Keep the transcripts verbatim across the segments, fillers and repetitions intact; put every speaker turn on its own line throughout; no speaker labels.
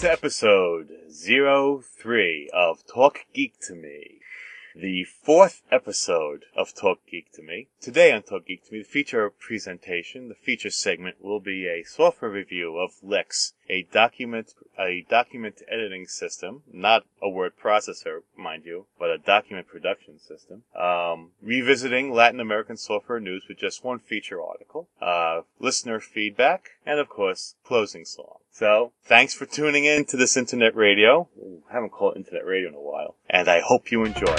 to episode zero three of Talk Geek to Me, the fourth episode of Talk Geek to Me. Today on Talk Geek to Me, the feature presentation, the feature segment will be a software review of Lix, a document a document editing system, not a word processor, mind you, but a document production system. Um, revisiting Latin American software news with just one feature article, uh, listener feedback, and of course, closing song. So, thanks for tuning in to this internet radio. Ooh, I haven't called it internet radio in a while, and I hope you enjoy.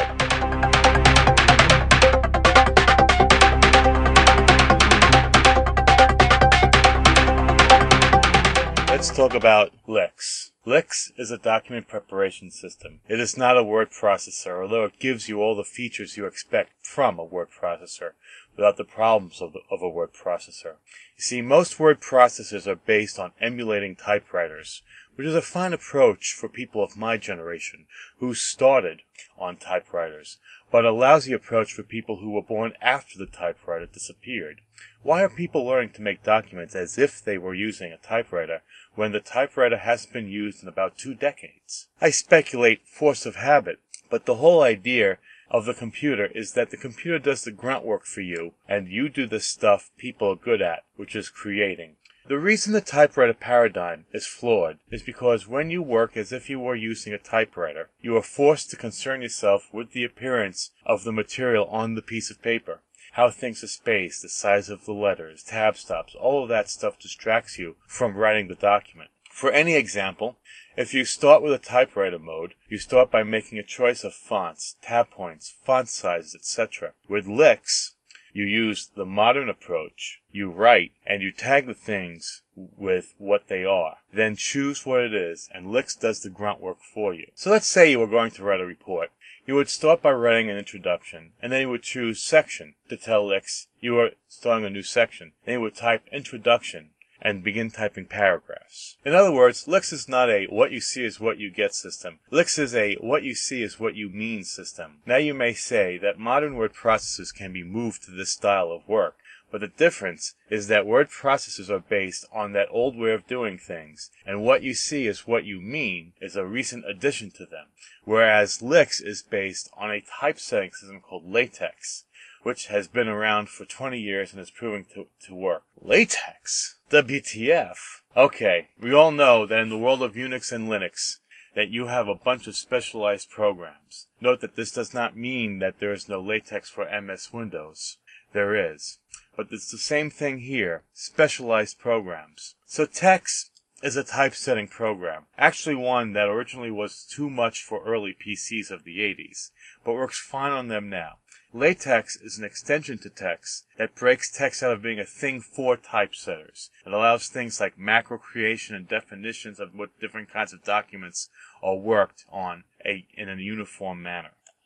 Let's talk about Lix. Lix is a document preparation system. It is not a word processor, although it gives you all the features you expect from a word processor, without the problems of, the, of a word processor. You see, most word processors are based on emulating typewriters, which is a fine approach for people of my generation who started on typewriters, but a lousy approach for people who were born after the typewriter disappeared. Why are people learning to make documents as if they were using a typewriter when the typewriter hasn't been used in about two decades? I speculate force of habit, but the whole idea of the computer is that the computer does the grunt work for you, and you do the stuff people are good at, which is creating. The reason the typewriter paradigm is flawed is because when you work as if you were using a typewriter, you are forced to concern yourself with the appearance of the material on the piece of paper. How things are spaced, the size of the letters, tab stops, all of that stuff distracts you from writing the document. For any example, if you start with a typewriter mode, you start by making a choice of fonts, tab points, font sizes, et cetera. With Lix, you use the modern approach. You write, and you tag the things with what they are. Then choose what it is, and Lix does the grunt work for you. So let's say you were going to write a report. You would start by writing an introduction, and then you would choose section to tell Lix you are starting a new section. Then you would type introduction and begin typing paragraphs. In other words, Lix is not a what you see is what you get system. Lix is a what you see is what you mean system. Now you may say that modern word processors can be moved to this style of work, but the difference is that word processors are based on that old way of doing things, and what you see is what you mean is a recent addition to them, whereas Lix is based on a typesetting system called LaTeX, which has been around for twenty years and is proving to, to work. LaTeX? W T F? Okay, we all know that in the world of Unix and Linux, that you have a bunch of specialized programs. Note that this does not mean that there is no LaTeX for M S Windows. There is. But it's the same thing here, specialized programs. So TeX is a typesetting program, actually one that originally was too much for early P Cs of the eighties, but works fine on them now. LaTeX is an extension to TeX that breaks TeX out of being a thing for typesetters. It allows things like macro creation and definitions of what different kinds of documents are worked on a, in a uniform manner.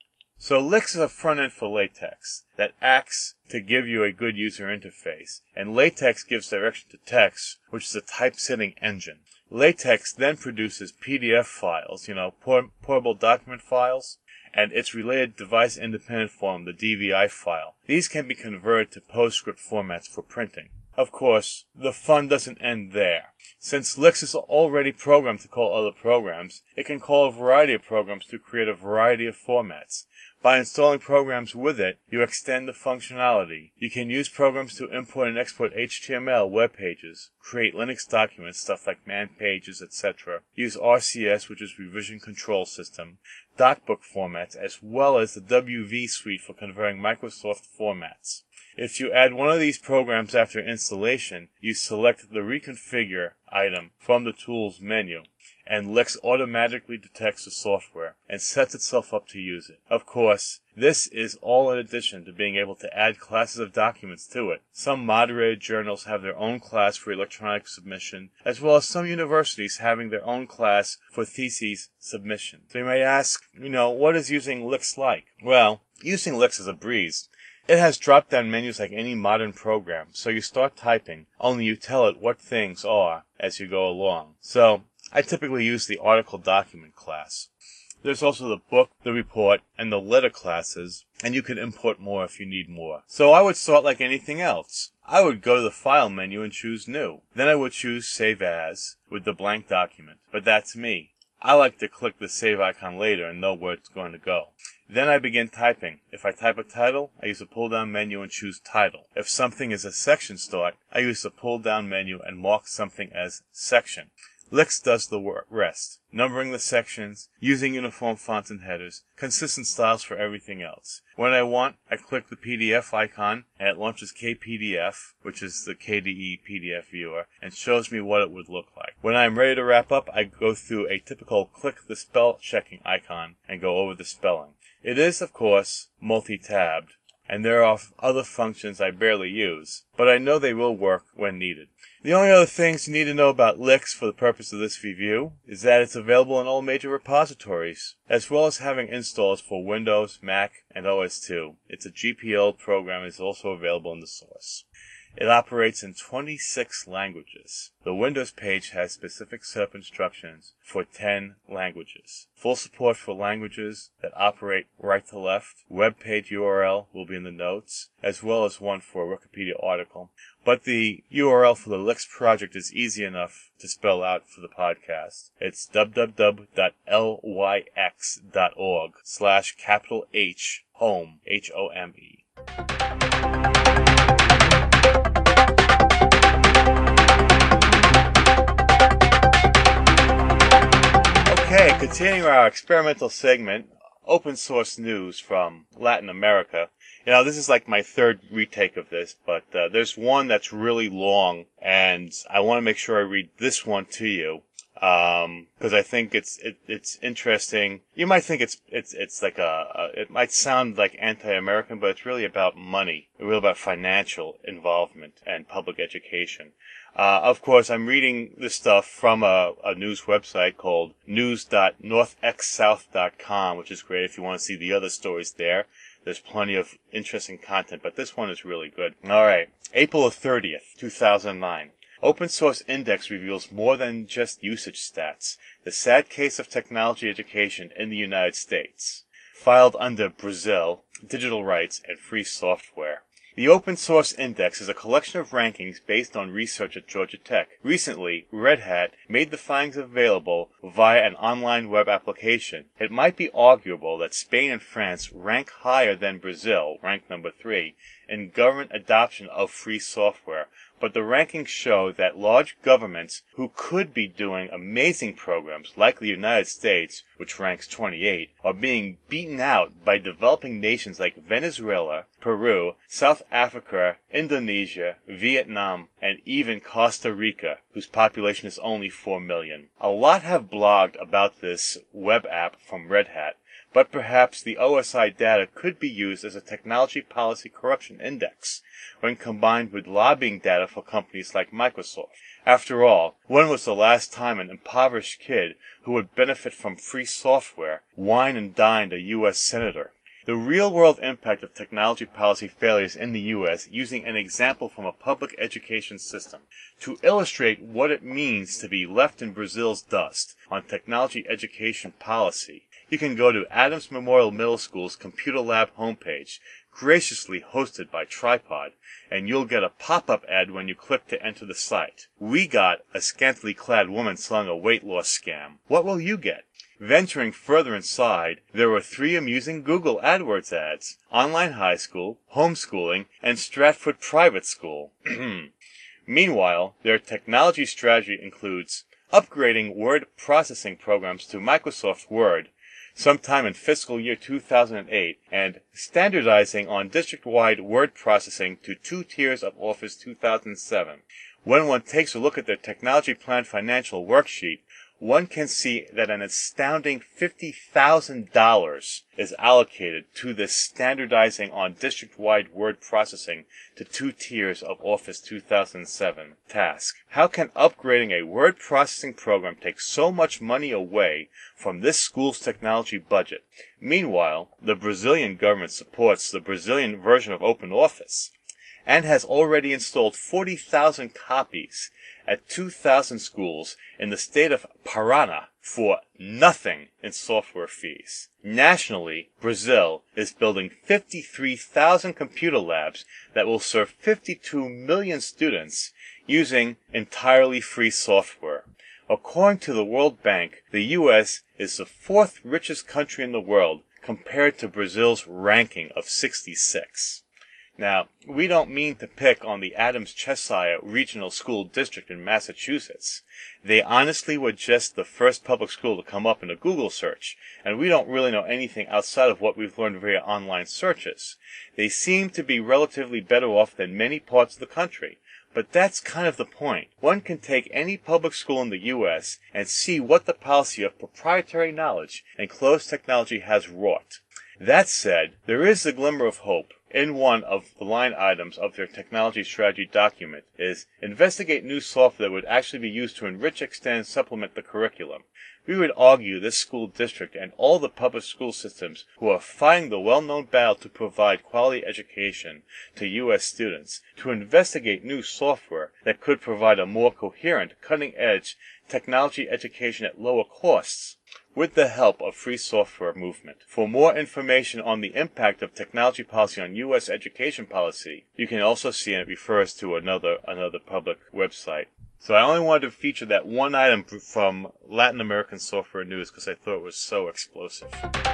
So Lix is a front end for LaTeX that acts to give you a good user interface, and LaTeX gives direction to TeX, which is a typesetting engine. LaTeX then produces P D F files, you know, por- portable document files, and its related device-independent form, the D V I file. These can be converted to PostScript formats for printing. Of course, the fun doesn't end there. Since Lix is already programmed to call other programs, it can call a variety of programs to create a variety of formats. By installing programs with it, you extend the functionality. You can use programs to import and export H T M L, web pages, create Linux documents, stuff like man pages, et cetera. Use R C S, which is Revision Control System, DocBook formats, as well as the W V suite for converting Microsoft formats. If you add one of these programs after installation, you select the Reconfigure item from the Tools menu, and Lix automatically detects the software and sets itself up to use it. Of course, this is all in addition to being able to add classes of documents to it. Some moderated journals have their own class for electronic submission, as well as some universities having their own class for theses submission. So you may ask, you know, what is using Lix like? Well, using Lix is a breeze. It has drop-down menus like any modern program, so you start typing, only you tell it what things are as you go along. So, I typically use the article document class. There's also the book, the report, and the letter classes, and you can import more if you need more. So I would sort like anything else. I would go to the File menu and choose New. Then I would choose Save As with the blank document. But that's me. I like to click the save icon later and know where it's going to go. Then I begin typing. If I type a title, I use the pull-down menu and choose Title. If something is a section start, I use the pull-down menu and mark something as Section. Lix does the rest, numbering the sections, using uniform fonts and headers, consistent styles for everything else. When I want, I click the P D F icon, and it launches K P D F, which is the K D E P D F viewer, and shows me what it would look like. When I'm ready to wrap up, I go through a typical click the spell checking icon and go over the spelling. It is, of course, multi-tabbed, and there are other functions I barely use, but I know they will work when needed. The only other things you need to know about Lix for the purpose of this review is that it's available in all major repositories, as well as having installs for Windows, Mac, and O S two. It's a G P L program and is also available in the source. It operates in twenty-six languages. The Windows page has specific setup instructions for ten languages. Full support for languages that operate right to left. Web page U R L will be in the notes, as well as one for a Wikipedia article. But the U R L for the Lix project is easy enough to spell out for the podcast. It's www.lyx.org slash capital H home, H O M E. Okay, continuing our experimental segment, open source news from Latin America. You know, this is like my third retake of this, but uh, there's one that's really long, and I want to make sure I read this one to you, um, because I think it's it, it's interesting. You might think it's it's it's like a, a it might sound like anti-American, but it's really about money, it's really about financial involvement and public education. Uh, of course, I'm reading this stuff from a, a news website called news dot north x south dot com, which is great if you want to see the other stories there. There's plenty of interesting content, but this one is really good. All right. April thirtieth, two thousand nine. Open Source Index reveals more than just usage stats. The sad case of technology education in the United States. Filed under Brazil, digital rights, and free software. The Open Source Index is a collection of rankings based on research at Georgia Tech. Recently, Red Hat made the findings available via an online web application. It might be arguable that Spain and France rank higher than Brazil, ranked number three, in government adoption of free software, but the rankings show that large governments who could be doing amazing programs, like the United States, which ranks twenty-eight, are being beaten out by developing nations like Venezuela, Peru, South Africa, Indonesia, Vietnam, and even Costa Rica, whose population is only four million. A lot have blogged about this web app from Red Hat, but perhaps the O S I data could be used as a technology policy corruption index when combined with lobbying data for companies like Microsoft. After all, when was the last time an impoverished kid who would benefit from free software wined and dined a U S senator? The real-world impact of technology policy failures in the U S using an example from a public education system. To illustrate what it means to be left in Brazil's dust on technology education policy, you can go to Adams Memorial Middle School's Computer Lab homepage, graciously hosted by Tripod, and you'll get a pop-up ad when you click to enter the site. We got a scantily clad woman selling a weight loss scam. What will you get? Venturing further inside, there were three amusing Google AdWords ads: Online High School, Homeschooling, and Stratford Private School. Meanwhile, their technology strategy includes upgrading word processing programs to Microsoft Word sometime in fiscal year two thousand eight, and standardizing on district-wide word processing to two tiers of Office two thousand seven. When one takes a look at their technology plan financial worksheet, one can see that an astounding fifty thousand dollars is allocated to this standardizing on district-wide word processing to two tiers of Office two thousand seven task. How can upgrading a word processing program take so much money away from this school's technology budget? Meanwhile, the Brazilian government supports the Brazilian version of OpenOffice. and has already installed forty thousand copies at two thousand schools in the state of Paraná for nothing in software fees. Nationally, Brazil is building fifty-three thousand computer labs that will serve fifty-two million students using entirely free software. According to the World Bank, the U S is the fourth richest country in the world compared to Brazil's ranking of sixty-six. Now, we don't mean to pick on the Adams Cheshire Regional School District in Massachusetts. They honestly were just the first public school to come up in a Google search, and we don't really know anything outside of what we've learned via online searches. They seem to be relatively better off than many parts of the country. But that's kind of the point. One can take any public school in the U S and see what the policy of proprietary knowledge and closed technology has wrought. That said, there is a glimmer of hope. In one of the line items of their technology strategy document is investigate new software that would actually be used to enrich, extend, and supplement the curriculum. We would argue this school district and all the public school systems who are fighting the well-known battle to provide quality education to U S students to investigate new software that could provide a more coherent, cutting-edge technology education at lower costs, with the help of free software movement. For more information on the impact of technology policy on U S education policy, you can also see, and it refers to another another public website. So I only wanted to feature that one item from Latin American Software News because I thought it was so explosive.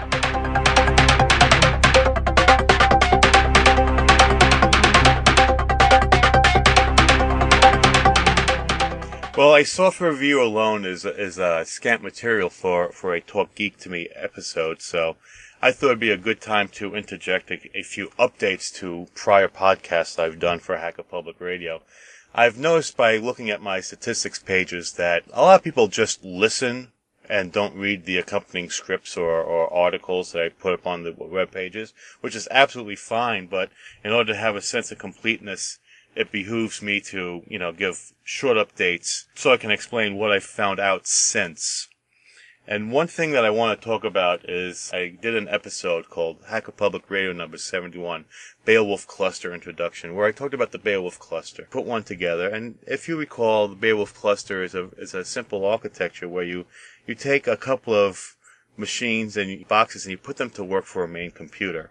Well, a software review alone is is uh, scant material for, for a Talk Geek to Me episode, so I thought it'd be a good time to interject a, a few updates to prior podcasts I've done for Hacker Public Radio. I've noticed by looking at my statistics pages that a lot of people just listen and don't read the accompanying scripts or, or articles that I put up on the web pages, which is absolutely fine, but in order to have a sense of completeness, it behooves me to, you know, give short updates so I can explain what I've found out since. And one thing that I want to talk about is I did an episode called Hacker Public Radio number seventy-one, Beowulf Cluster Introduction, where I talked about the Beowulf Cluster. Put one together, and if you recall, the Beowulf Cluster is a is a simple architecture where you, you take a couple of machines and boxes and you put them to work for a main computer.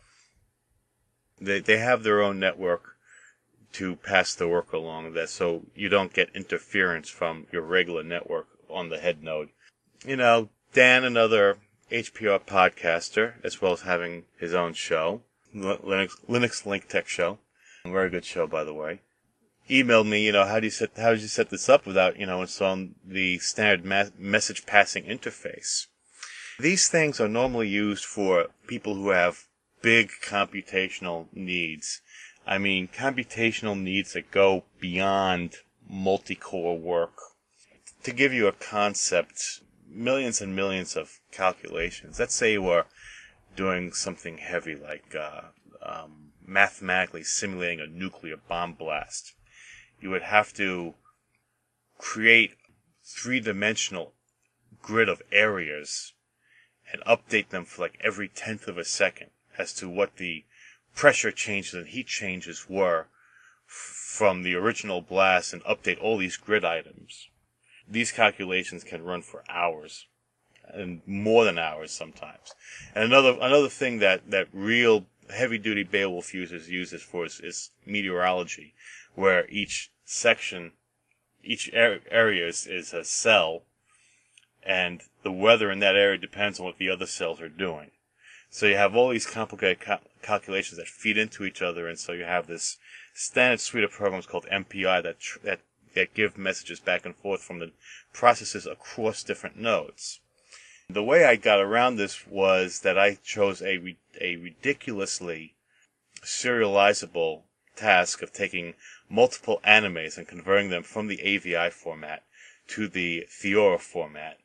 They they have their own network to pass the work along, that so you don't get interference from your regular network on the head node. You know, Dan, another H P R podcaster, as well as having his own show, Linux, Linux Link Tech Show, a very good show, by the way, emailed me, you know, how do you set, how did you set this up without, you know, installing the standard ma- message passing interface? These things are normally used for people who have big computational needs. I mean, computational needs that go beyond multi-core work. To give you a concept, millions and millions of calculations. Let's say you are doing something heavy like uh, um, mathematically simulating a nuclear bomb blast. You would have to create three-dimensional grid of areas and update them for like every tenth of a second as to what the pressure changes and heat changes were from the original blast, and update all these grid items. These calculations can run for hours, and more than hours sometimes. And another another thing that, that real heavy-duty Beowulf users uses for is, is meteorology, where each section, each area is, is a cell, and the weather in that area depends on what the other cells are doing. So you have all these complicated cal- calculations that feed into each other, and so you have this standard suite of programs called M P I that tr- that that give messages back and forth from the processes across different nodes. The way I got around this was that I chose a, re- a ridiculously serializable task of taking multiple animes and converting them from the A V I format to the Theora format.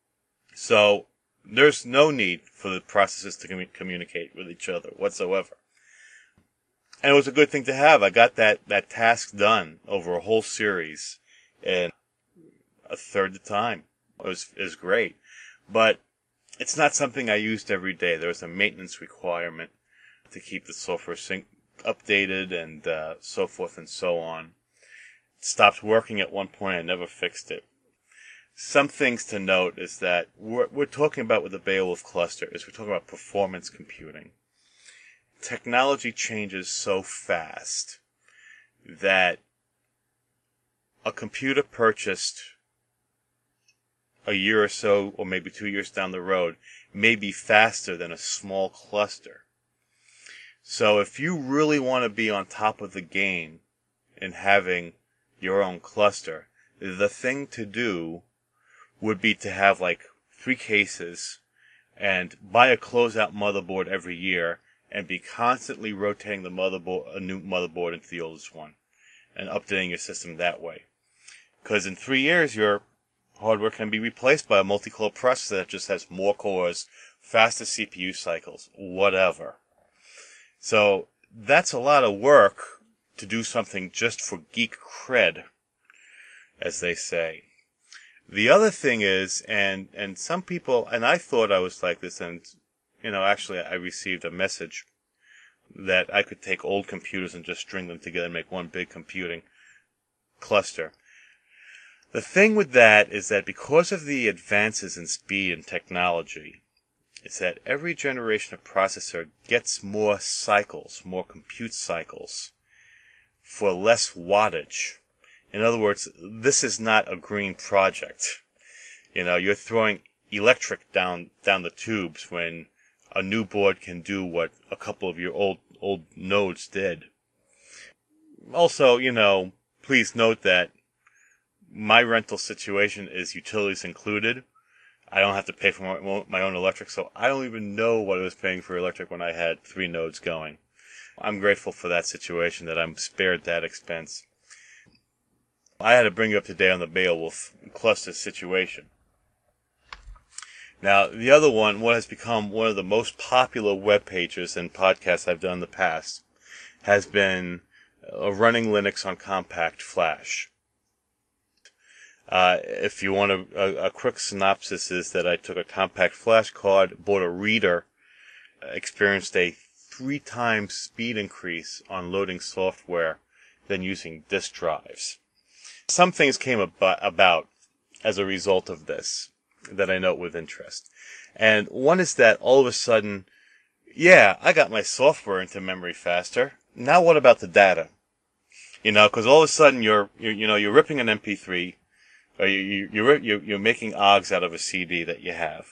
So there's no need for the processes to com- communicate with each other whatsoever. And it was a good thing to have. I got that, that task done over a whole series in a third the time. It was, it was great. But it's not something I used every day. There was a maintenance requirement to keep the software sync updated and uh, so forth and so on. It stopped working at one point. I never fixed it. Some things to note is that what we're talking about with the Beowulf cluster is we're talking about performance computing. Technology changes so fast that a computer purchased a year or so, or maybe two years down the road, may be faster than a small cluster. So if you really want to be on top of the game in having your own cluster, the thing to do would be to have like three cases and buy a closeout motherboard every year and be constantly rotating the motherboard, a new motherboard into the oldest one and updating your system that way. Because in three years, your hardware can be replaced by a multi-core processor that just has more cores, faster C P U cycles, whatever. So that's a lot of work to do something just for geek cred, as they say. The other thing is, and, and some people, and I thought I was like this, and, you know, actually I received a message that I could take old computers and just string them together and make one big computing cluster. The thing with that is that because of the advances in speed and technology, it's that every generation of processor gets more cycles, more compute cycles, for less wattage. In other words, this is not a green project. You know, you're throwing electric down down the tubes when a new board can do what a couple of your old old nodes did. Also, you know, please note that my rental situation is utilities included. I don't have to pay for my, my own electric, so I don't even know what I was paying for electric when I had three nodes going. I'm grateful for that situation, that I'm spared that expense. I had to bring you up to date on the Beowulf cluster situation. Now, the other one, what has become one of the most popular web pages and podcasts I've done in the past, has been uh, running Linux on compact flash. Uh, if you want a, a, a quick synopsis, is that I took a compact flash card, bought a reader, experienced a three times speed increase on loading software than using disk drives. Some things came ab- about as a result of this that I note with interest. And one is that all of a sudden, yeah, I got my software into memory faster. Now what about the data? You know, because all of a sudden you're, you're, you know, you're ripping an M P three, or you, you, you're, you're, you're making O Gs out of a C D that you have.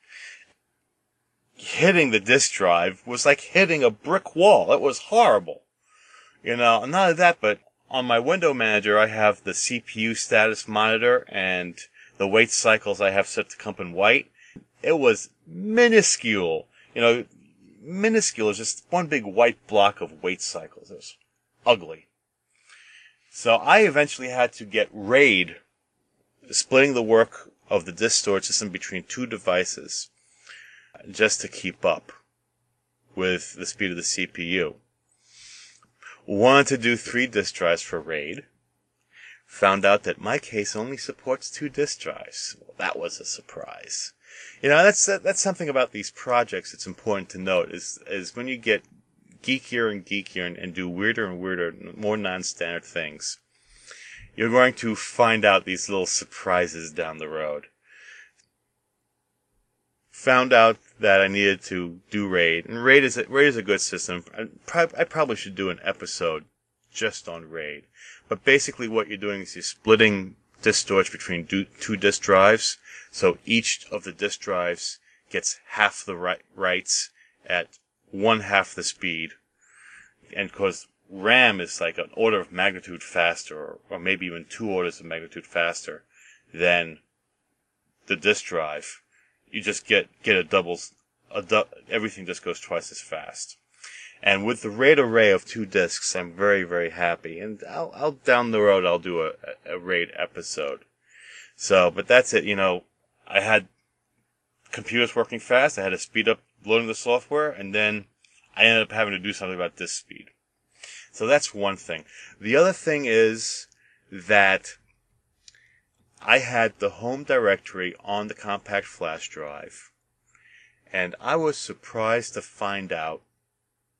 Hitting the disk drive was like hitting a brick wall. It was horrible. You know, and not only that, but on my window manager, I have the C P U status monitor and the wait cycles I have set to come in white. It was minuscule. You know, minuscule is just one big white block of wait cycles. It was ugly. So I eventually had to get RAID, splitting the work of the disk storage system between two devices, just to keep up with the speed of the C P U. Wanted to do three disk drives for RAID. Found out that my case only supports two disk drives. Well, that was a surprise. You know, that's that's something about these projects that's important to note, is is when you get geekier and geekier and, and do weirder and weirder, more non-standard things, you're going to find out these little surprises down the road. Found out that I needed to do RAID, and RAID is a, RAID is a good system. I, I probably should do an episode just on RAID. But basically what you're doing is you're splitting disk storage between two disk drives, so each of the disk drives gets half the ri- writes at one half the speed. And because RAM is like an order of magnitude faster, or, or maybe even two orders of magnitude faster than the disk drive, you just get, get a double, a du- everything just goes twice as fast. And with the RAID array of two disks, I'm very, very happy. And I'll, I'll down the road, I'll do a, a RAID episode. So, but that's it. You know, I had computers working fast. I had to speed up loading the software, and then I ended up having to do something about disk speed. So that's one thing. The other thing is that I had the home directory on the compact flash drive, and I was surprised to find out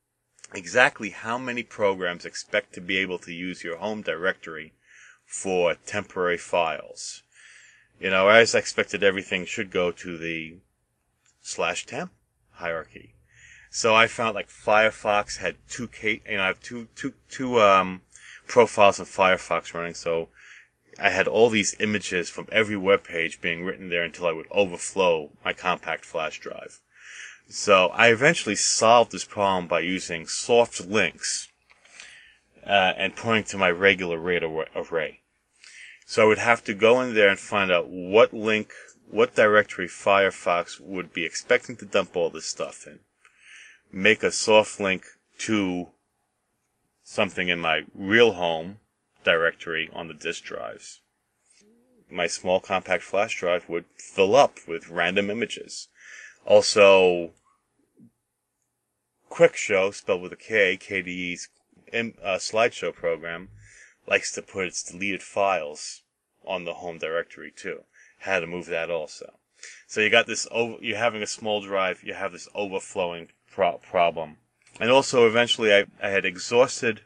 exactly how many programs expect to be able to use your home directory for temporary files. You know, as expected, everything should go to the slash temp hierarchy. So I found like Firefox had two K, you know, I have two, two, two, um, profiles in Firefox running. So I had all these images from every web page being written there until I would overflow my compact flash drive. So I eventually solved this problem by using soft links, uh, and pointing to my regular RAID array. So I would have to go in there and find out what link, what directory Firefox would be expecting to dump all this stuff in. Make a soft link to something in my real home directory on the disk drives. My small compact flash drive would fill up with random images. Also, QuickShow, spelled with a K, K D E's uh, slideshow program, likes to put its deleted files on the home directory too. Had to move that also. So you got this, over, you're having a small drive, you have this overflowing pro- problem. And also eventually I, I had exhausted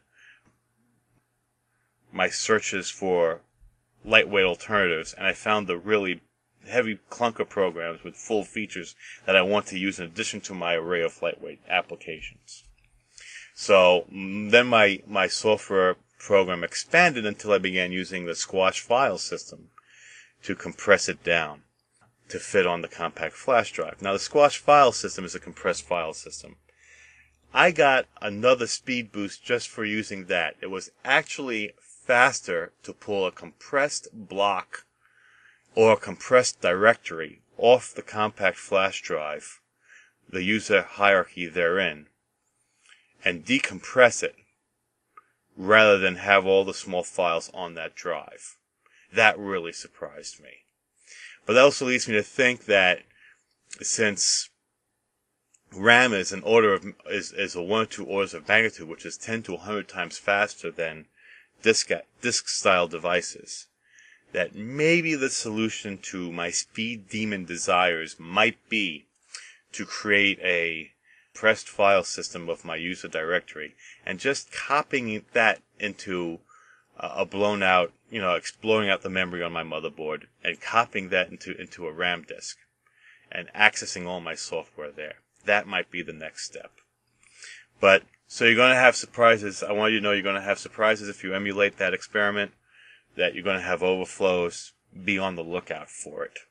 my searches for lightweight alternatives, and I found the really heavy clunker programs with full features that I want to use in addition to my array of lightweight applications. So then my, my software program expanded until I began using the Squash file system to compress it down to fit on the compact flash drive. Now the Squash file system is a compressed file system. I got another speed boost just for using that. It was actually faster to pull a compressed block or a compressed directory off the compact flash drive, the user hierarchy therein, and decompress it rather than have all the small files on that drive. That really surprised me. But that also leads me to think that since RAM is an order of is, is a one or two orders of magnitude, which is ten to one hundred times faster than disk disk style devices, that maybe the solution to my speed demon desires might be to create a compressed file system of my user directory and just copying that into uh, a blown out, you know, exploring out the memory on my motherboard and copying that into into a RAM disk and accessing all my software there. That might be the next step. But so you're going to have surprises. I want you to know you're going to have surprises if you emulate that experiment, that you're going to have overflows. Be on the lookout for it.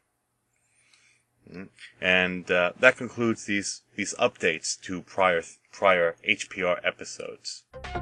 And uh, that concludes these these updates to prior prior H P R episodes.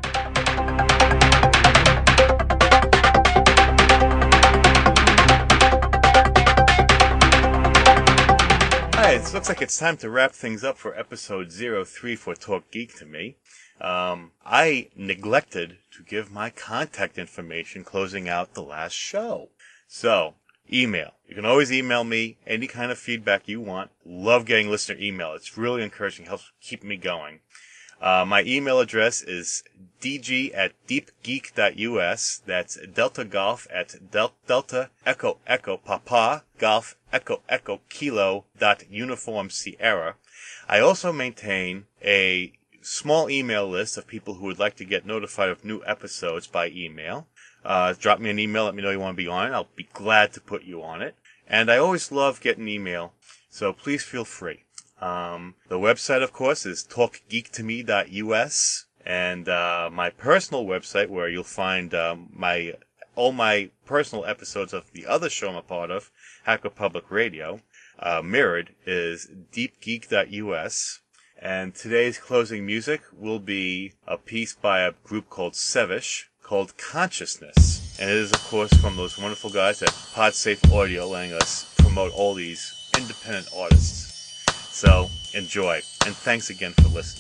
Alright, it looks like it's time to wrap things up for episode zero three for Talk Geek to me. Um, I neglected to give my contact information closing out the last show. So, email. You can always email me any kind of feedback you want. Love getting listener email. It's really encouraging. Helps keep me going. Uh, my email address is d g at deep geek dot u s. That's Delta Golf at del- Delta Echo Echo Papa Golf Echo Echo Kilo dot Uniform Sierra. I also maintain a small email list of people who would like to get notified of new episodes by email. Uh, drop me an email, let me know you want to be on it. I'll be glad to put you on it. And I always love getting email, so please feel free. Um, the website, of course, is talk geek to me dot u s, and uh, my personal website, where you'll find um, my all my personal episodes of the other show I'm a part of, Hacker Public Radio, uh, mirrored, is deep geek dot u s. And today's closing music will be a piece by a group called Sevish, called Consciousness. And it is, of course, from those wonderful guys at PodSafe Audio, letting us promote all these independent artists. So, enjoy. And thanks again for listening.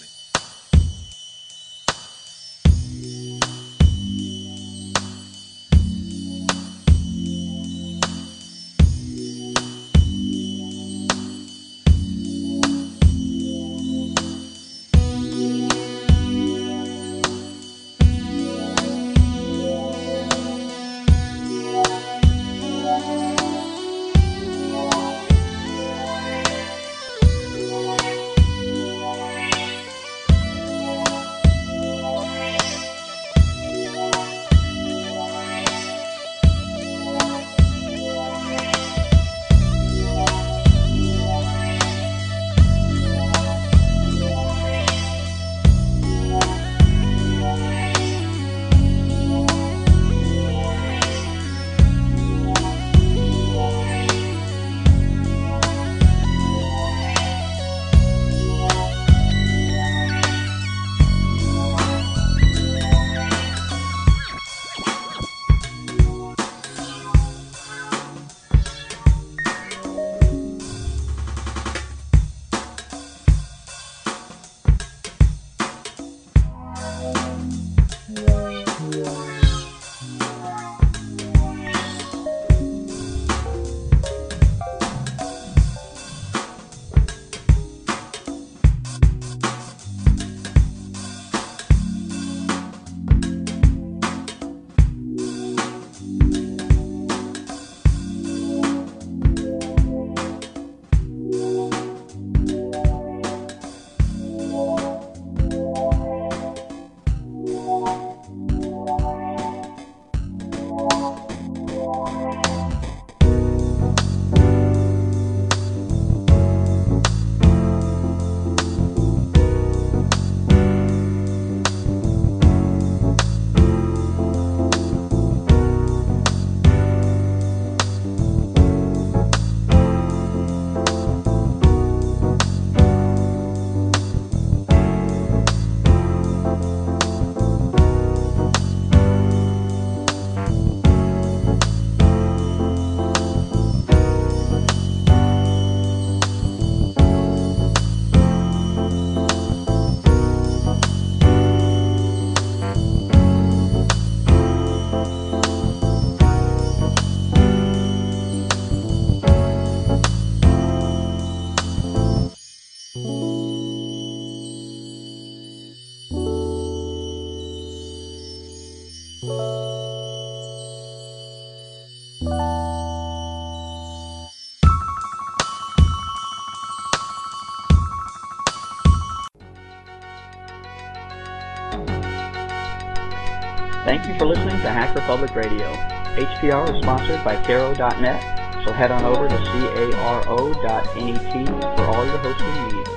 Thank you for listening to Hacker Public Radio. H P R is sponsored by Caro dot net, so head on over to caro dot net for all your hosting needs.